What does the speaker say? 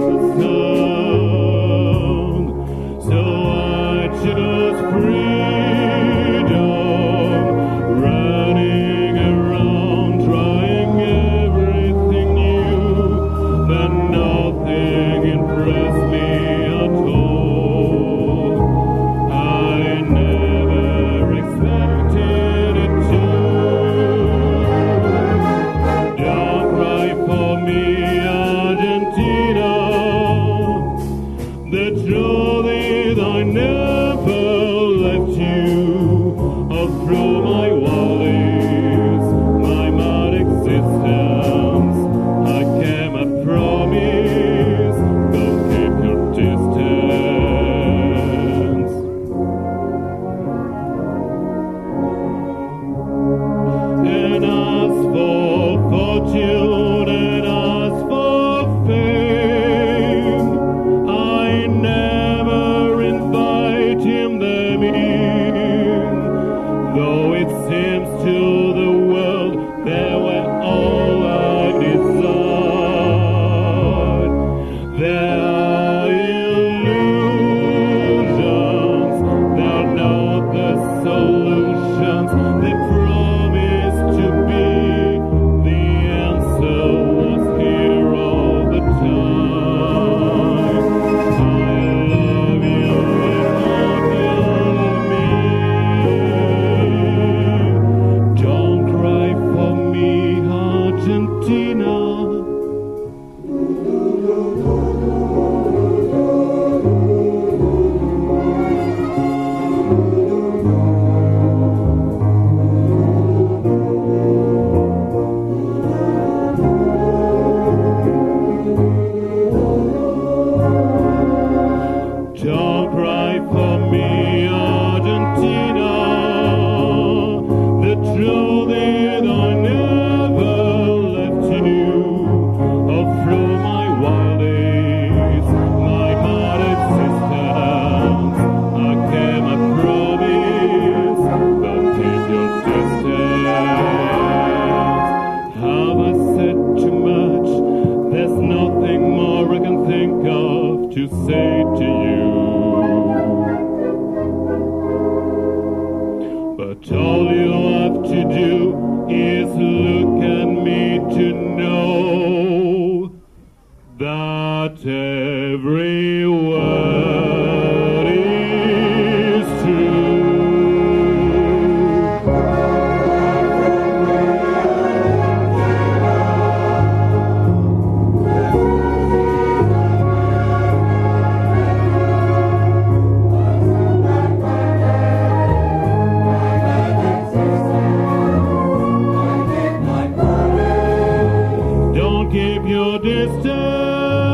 the sound. So I choose freedom, running around, trying everything new, but nothing impressed me at all. I never expected it to. Don't cry for me, Argentina. The truth is I never left you. All through my valleys, my mad existence, I came a promise. Don't keep your distance. And as for fortune and as for fame, I never invited them in, though it seems to the world they were all I desired. They are illusions, they're not the solutions. They promise to be. The answer was here all the time. I love you without you. Don't cry for me, Argentina. Don't cry for me, Argentina. The truth is I never left you. All through my wild days, my mad existence, I came a promise. Don't keep your distance. Have I said too much? There's nothing more I can think of to say to you. But all you have to do is look at me to know that every word is true. Don't keep your distance.